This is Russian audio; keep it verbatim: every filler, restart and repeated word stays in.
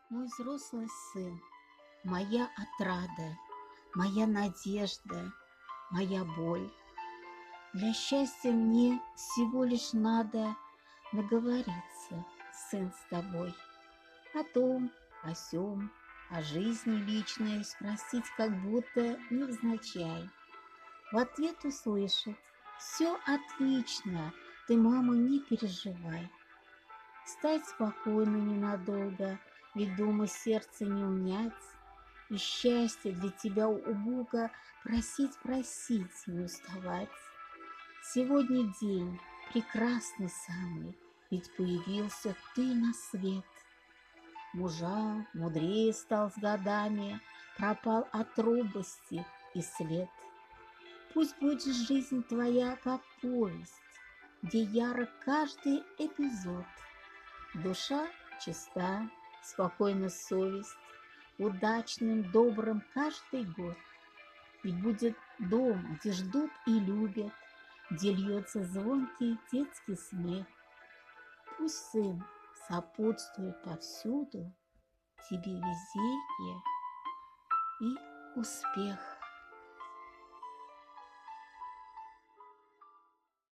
Мой взрослый сын, моя отрада, моя надежда, моя боль. Для счастья мне всего лишь надо наговориться, сын, с тобой. О том, о сём, о жизни личной спросить, как будто невзначай. В ответ услышать: все отлично, ты, мама, не переживай. Стать спокойно ненадолго, ведь дома сердце не унять, и счастье для тебя у Бога просить, просить, не уставать. Сегодня день прекрасный самый, ведь появился ты на свет. Мужа мудрее стал с годами, пропал от робости и след. Пусть будет жизнь твоя, как повесть, где ярок каждый эпизод. Душа чиста, спокойна совесть, удачным, добрым каждый год. И будет дом, где ждут и любят, где льется звонкий детский смех. Пусть, сын, сопутствует повсюду тебе везение и успех.